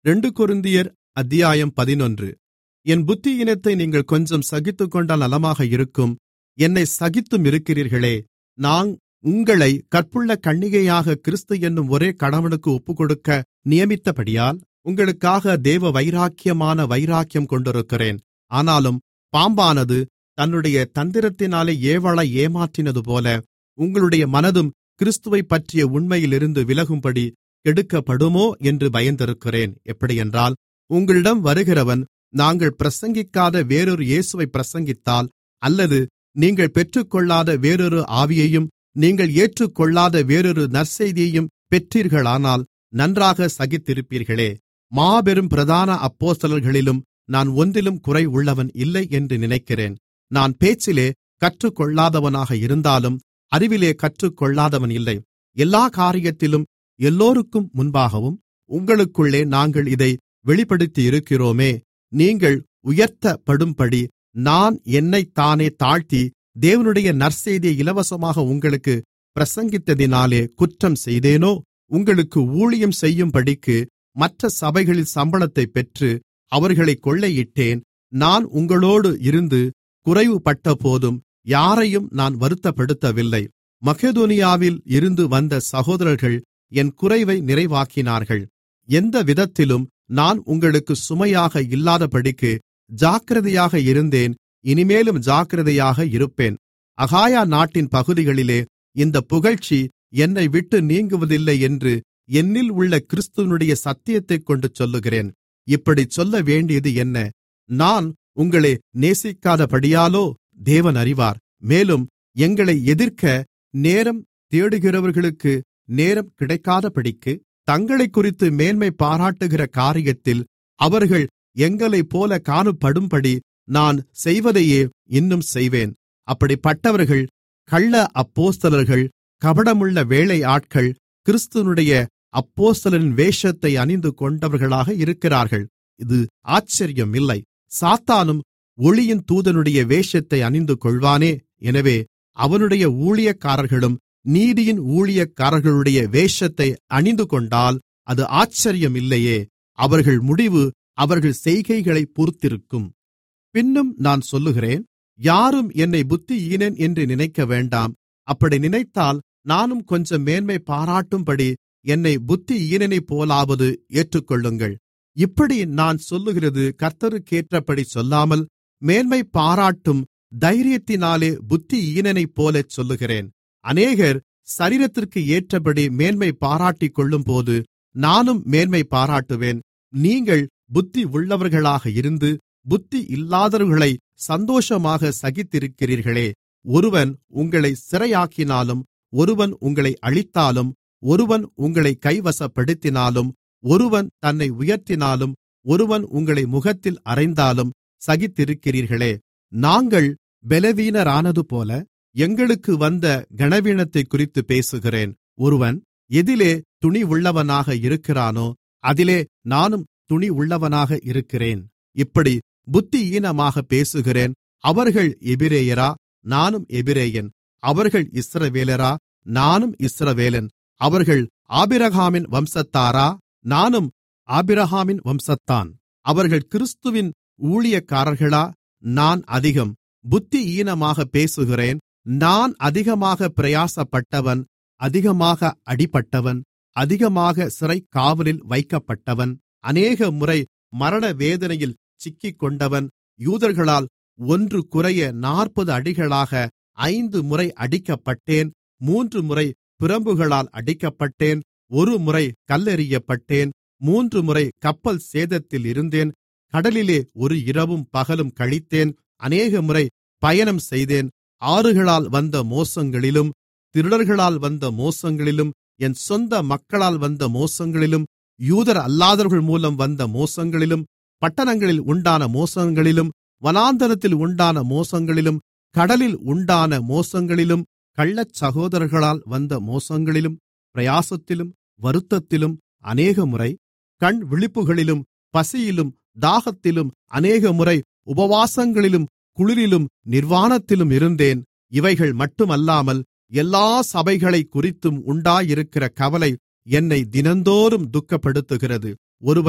2 கொரிந்தியர் அத்தியாயம் 11. என் புத்தியீனத்தை நீங்கள் கொஞ்சம் சகித்துக்கொண்டால் நலமாக இருக்கும். என்னை சகித்தும் இருக்கிறீர்களே. நான் உங்களை கற்புள்ள கன்னிகையாக கிறிஸ்து என்னும் ஒரே கணவனுக்கு ஒப்புக்கொடுக்க நியமித்தபடியால் உங்களுக்காக தேவ வைராக்கியம் கொண்டிருக்கிறேன். ஆனாலும் பாம்பானது தன்னுடைய தந்திரத்தினாலே ஏவாளை ஏமாற்றினதுபோல உங்களுடைய மனதும் கிறிஸ்துவைப் பற்றிய உண்மையிலிருந்து விலகும்படி கெடுக்கப்படுமோ என்று பயந்திருக்கிறேன். எப்படியென்றால், உங்களிடம் வருகிறவன் நாங்கள் பிரசங்கிக்காத வேறொரு இயேசுவைப் பிரசங்கித்தால், அல்லது நீங்கள் பெற்றுக்கொள்ளாத வேறொரு ஆவியையும் நீங்கள் ஏற்றுக்கொள்ளாத வேறொரு நற்செய்தியையும் பெற்றீர்களானால் நன்றாக சகித்திருப்பீர்களே. மாபெரும் பிரதான அப்போஸ்தலர்களிலும் நான் ஒன்றிலும் குறை உள்ளவன் இல்லை என்று நினைக்கிறேன். நான் பேச்சிலே கற்றுக்கொள்ளாதவனாக இருந்தாலும் அறிவிலே கற்றுக்கொள்ளாதவன் இல்லை. எல்லா காரியத்திலும் எல்லோருக்கும் முன்பாகவும் உங்களுக்குள்ளே நாங்கள் இதை வெளிப்படுத்தியிருக்கிறோமே. நீங்கள் உயர்த்தப்படும்படி நான் என்னைத்தானே தாழ்த்தி தேவனுடைய நற்செய்தியை இலவசமாக உங்களுக்கு பிரசங்கித்ததினாலே குற்றம் செய்தேனோ? உங்களுக்கு ஊழியம் செய்யும்படிக்கு மற்ற சபைகளில் சம்பளத்தைப் பெற்று அவர்களை கொள்ளையிட்டேன். நான் உங்களோடு இருந்து குறைவுபட்டபோதும் யாரையும் நான் வருத்தப்படுத்தவில்லை. மக்கெதோனியாவில் இருந்து வந்த சகோதரர்கள் என் குறைவை நிறைவாக்கினார்கள். எந்த விதத்திலும் நான் உங்களுக்கு சுமையாக இல்லாதபடிக்கு ஜாக்கிரதையாக இருந்தேன். இனிமேலும் ஜாக்கிரதையாக இருப்பேன். அகாயா நாட்டின் பகுதிகளிலே இந்த புகழ்ச்சி என்னை விட்டு நீங்குவதில்லை என்று என்னில் உள்ள கிறிஸ்துவனுடைய சத்தியத்தைக் கொண்டு சொல்லுகிறேன். இப்படிச் சொல்ல வேண்டியது என்ன? நான் உங்களை நேசிக்காதபடியாலோ? தேவன் அறிவார். மேலும் எங்களை எதிர்க்க நேரம் தேடுகிறவர்களுக்கு நேரம் கிடைக்காதபடிக்கு தங்களைக்குறித்து மேன்மை பாராட்டுகிற காரியத்தில் அவர்கள் எங்களைப்போல காணப்படும்படி நான் செய்வதையே இன்னும் செய்வேன். அப்படிப்பட்டவர்கள் கள்ள அப்போஸ்தலர்கள், கபடமுள்ள வேலையாட்கள், கிறிஸ்துவனுடைய அப்போஸ்தலரின் வேஷத்தை அணிந்து கொண்டவர்களாக இருக்கிறார்கள். இது ஆச்சரியம் இல்லை. சாத்தானும் ஒளியின் தூதனுடைய வேஷத்தை அணிந்து கொள்வானே. எனவே அவனுடைய ஊழியக்காரர்களும் நீதியின் ஊழியக்காரர்களுடைய வேஷத்தை அணிந்து கொண்டால் அது ஆச்சரியம் இல்லையே. அவர்கள் முடிவு அவர்கள் செய்கைகளைப் பொறுத்திருக்கும். பின்னும் நான் சொல்லுகிறேன், யாரும் என்னை புத்தியீனன் என்று நினைக்க வேண்டாம். அப்படி நினைத்தால் நானும் கொஞ்சம் மேன்மை பாராட்டும்படி என்னை புத்தியீனனைப் போலாவது ஏற்றுக்கொள்ளுங்கள். இப்படி நான் சொல்லுகிறது கர்த்தருக்கேற்றபடி சொல்லாமல் மேன்மை பாராட்டும் தைரியத்தினாலே புத்தியீனனைப் போலச் சொல்லுகிறேன். அநேகர் சரீரத்திற்கு ஏற்றபடி மேன்மை பாராட்டிக்கொள்ளும்போது நானும் மேன்மை பாராட்டுவேன். நீங்கள் புத்தி உள்ளவர்களாக இருந்து புத்தி இல்லாதவர்களை சந்தோஷமாக சகித்திருக்கிறீர்களே. ஒருவன் உங்களை சிறையாக்கினாலும், ஒருவன் உங்களை அழித்தாலும், ஒருவன் உங்களை கைவசப்படுத்தினாலும், ஒருவன் தன்னை உயர்த்தினாலும், ஒருவன் உங்களை முகத்தில் அறைந்தாலும் சகித்திருக்கிறீர்களே. நாங்கள் பலவீனரானதுபோல எங்களுக்கு வந்த கனவீனத்தைக் குறித்து பேசுகிறேன். ஒருவன் எதிலே துணிவுள்ளவனாக இருக்கிறானோ அதிலே நானும் துணிவுள்ளவனாக இருக்கிறேன். இப்படி புத்தியீனமாக பேசுகிறேன். அவர்கள் எபிரெயரா? நானும் எபிரெயன். அவர்கள் இஸ்ரவேலரா? நானும் இஸ்ரவேலன். அவர்கள் ஆபிரகாமின் வம்சத்தாரா? நானும் ஆபிரகாமின் வம்சத்தான். அவர்கள் கிறிஸ்துவின் ஊழியக்காரர்களா? நான் அதிகம். புத்தியீனமாக பேசுகிறேன். நான் அதிகமாக பிரயாசப்பட்டவன், அதிகமாக அடிபட்டவன், அதிகமாக சிறைக்காவலில் வைக்கப்பட்டவன், அநேக முறை மரண வேதனையில் சிக்கிக்கொண்டவன், யூதர்களால் 1 குறைய 40 அடிகளாக 5 முறை அடிக்கப்பட்டேன், 3 முறை பிரம்புகளால் அடிக்கப்பட்டேன், 1 முறை கல்லெறியப்பட்டேன், 3 முறை கப்பல் சேதத்தில் இருந்தேன், கடலிலே 1 இரவும் பகலும் கழித்தேன், அநேக முறை பயணம் செய்தேன், ஆறுகளால் வந்த மோசங்களிலும், திருடர்களால் வந்த மோசங்களிலும், என் சொந்த மக்களால் வந்த மோசங்களிலும், யூதர் அல்லாதவர்கள் மூலம் வந்த மோசங்களிலும், பட்டணங்களில் உண்டான மோசங்களிலும், வனாந்தரத்தில் உண்டான மோசங்களிலும், கடலில் உண்டான மோசங்களிலும், கள்ளச் சகோதரர்களால் வந்த மோசங்களிலும், பிரயாசத்திலும் வருத்தத்திலும், அநேகமுறை கண் விழிப்புகளிலும், பசியிலும் தாகத்திலும், அநேகமுறை உபவாசங்களிலும், குளிரிலும் நிர்வாணத்திலும் இருந்தேன். இவைகள் மட்டுமல்லாமல் எல்லா சபைகளைக் குறித்தும் உண்டாயிருக்கிற கவலை என்னை தினந்தோறும் துக்கப்படுத்துகிறது. ஒருவன்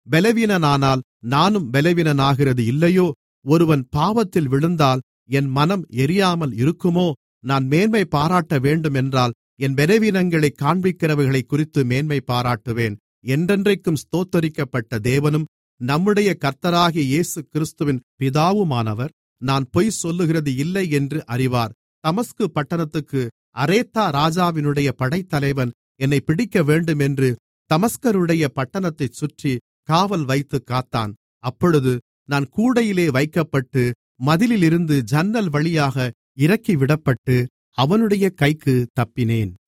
பலவீனனானால் நானும் பலவீனனாகிறது இல்லையோ? ஒருவன் பாவத்தில் விழுந்தால் என் மனம் எரியாமல் இருக்குமோ? நான் மேன்மை பாராட்ட வேண்டுமென்றால் என் பலவீனங்களைக் காண்பிக்கிறவைகளைக்குறித்து மேன்மை பாராட்டுவேன். என்றென்றைக்கும் ஸ்தோத்தரிக்கப்பட்ட தேவனும் நம்முடைய கர்த்தராகிய இயேசுகிறிஸ்துவின் பிதாவுமானவர் நான் பொய் சொல்லுகிறது இல்லை என்று அறிவார். தமஸ்கு பட்டணத்துக்கு அரேத்தா ராஜாவினுடைய படைத்தலைவன் என்னைப் பிடிக்கவேண்டுமென்று தமஸ்கருடைய பட்டணத்தைச் சுற்றி காவல் வைத்துக் காத்தான். அப்பொழுது நான் கூடையிலே வைக்கப்பட்டு மதிலிலிருந்து ஜன்னல் வழியாக இறக்கிவிடப்பட்டு அவனுடைய கைக்குத் தப்பினேன்.